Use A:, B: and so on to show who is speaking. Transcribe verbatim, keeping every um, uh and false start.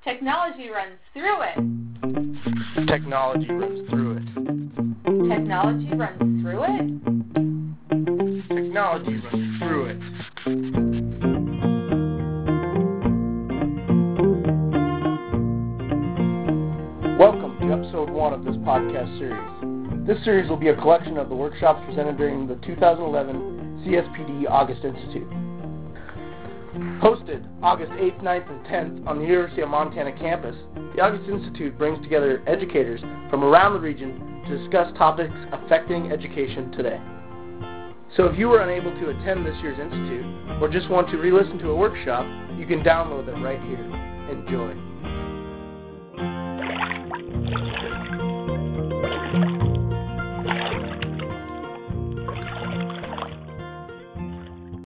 A: Technology runs through it.
B: Technology runs through it.
A: Technology runs through it.
B: Technology runs through it. Welcome to episode one of this podcast series. This series will be a collection of the workshops presented during the two thousand eleven C S P D August Institute. Hosted August eighth, ninth, and tenth on the University of Montana campus, the August Institute brings together educators from around the region to discuss topics affecting education today. So if you were unable to attend this year's Institute, or just want to re-listen to a workshop, you can download it right here. Enjoy.